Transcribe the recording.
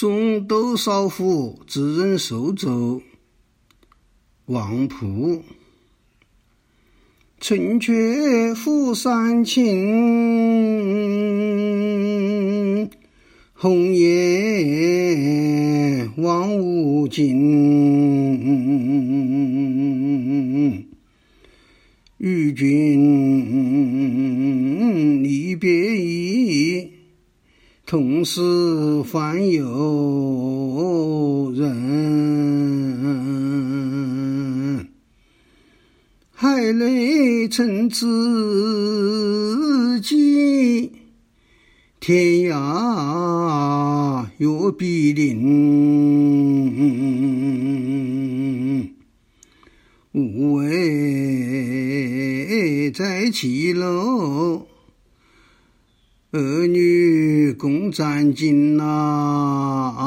送窦少府之任寿州王仆。城阙辅三秦，鸿雁望无尽。与君离别意，同是方有人。海内存知己，天涯若比邻。无为在其楼，儿女共沾巾